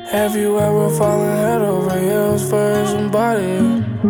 Have you ever fallen head over heels for somebody?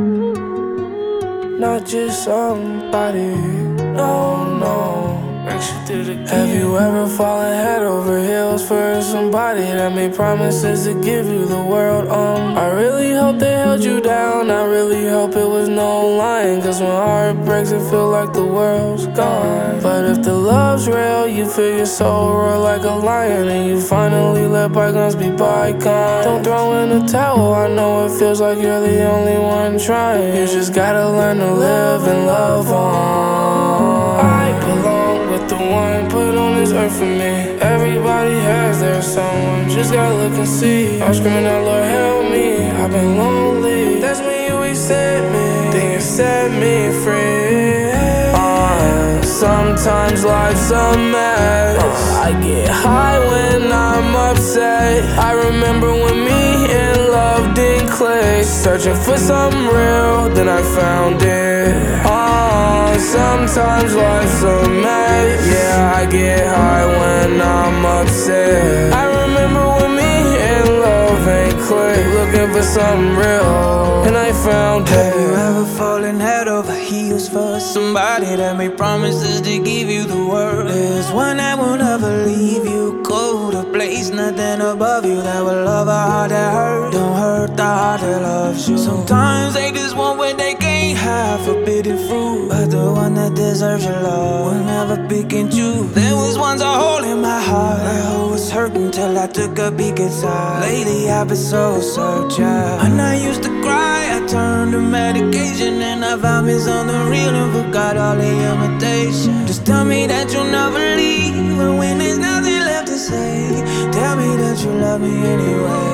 Not just somebody, no, no. Have you ever fallen head over heels for somebody that made promises to give you the world? I really hope they held you down. I really hope it was no lying, cause when heart breaks it feel like the world's gone. But if the love's real, you feel your soul roar like a lion, and you finally let bygones be bygones. Don't throw in the towel, I know it feels like you're the only one trying. You just gotta learn to live and love on. I belong with the one put on this earth for me. Everybody has their someone, just gotta look and see. I'm screaming out, Lord help me, I've been lonely. That's when you accept me, then you set me free. Sometimes life's a mess. I get high when I'm upset. I remember when me and love didn't click. Searching for something real, then I found it. Sometimes life's a mess. Yeah, I get high when I'm upset. I remember when me and love ain't click. Looking for something real, and I found it. Have you ever fallen head over heels for somebody that made promises to give you the world? There's one that will never leave you, go to place nothing above you, that will love a heart that hurt. Don't hurt the heart that loves you. Sometimes they just want what they can't have, forbidden fruit, but the one that deserves your love will never pick and choose. There was once a hole in my heart, that hole was hurting till I took a peek inside. Lately I've been so searching. When I used to cry, I turned to medication, and I found me something real and forgot all the imitation. Just tell me that you'll never leave, and when there's nothing left to say, tell me that you love me anyway.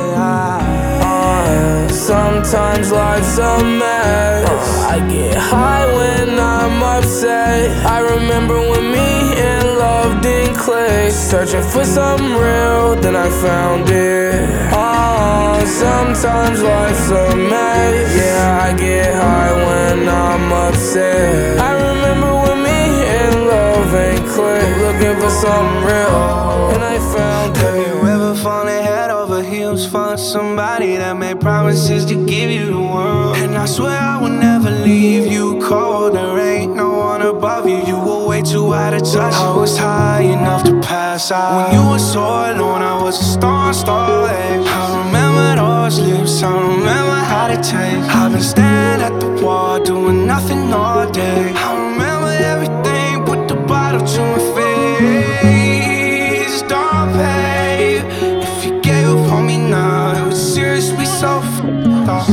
Sometimes life's a mess. I get high when I'm upset. I remember when me and love didn't click. Searching for something real, then I found it. Sometimes life's a mess. Yeah, I get high when I'm upset. I remember when me and love ain't click. Looking for something real, and I found it. Have you ever fallen head over heels for somebody that made promises to give you the world? And I swear I will never leave you cold. There ain't no one above you, you were way too high to touch. I was high enough to pass out when you were so alone. I was a star, starlight. I remember those lips, I remember how they taste. I've been standing at the wall, doing nothing all day. I remember everything, put the bottle to my face. Don't pay. If you gave up on me now, it was seriously so f***ed up.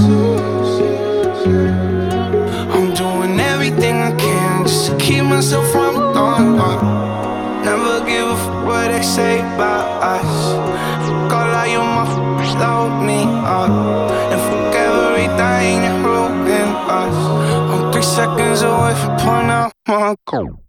I'm doing everything I can just to keep myself from going up. Never give a f*** what they say about us. Fuck all of you motherfuckers load me up, and fuck everything that ruined us. I'm 3 seconds away from pulling out my coat.